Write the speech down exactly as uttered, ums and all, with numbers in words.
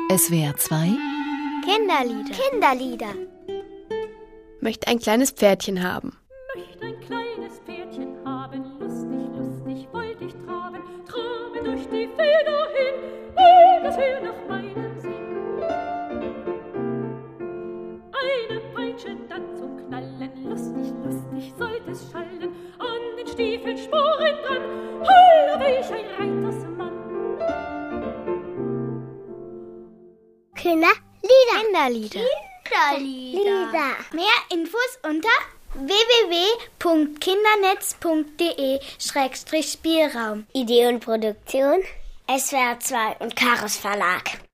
S W R zwei Kinderlieder. Kinderlieder. Möchte ein kleines Pferdchen haben. Möchte ein kleines Pferdchen haben, lustig, lustig wollte ich traben, trabe durch die Felder hin, oh, das wär nach meinem Sinn. Eine Peitsche dann zum Knallen, lustig, lustig sollte es schallen, an den Stiefeln Sporen dran, holla, welch ein Reitersmann. Kinderlieder. Kinderlieder. Kinderlieder. Mehr Infos unter w w w punkt kindernetz punkt d e Schrägstrich Spielraum. Idee und Produktion S W R zwei und Karos Verlag.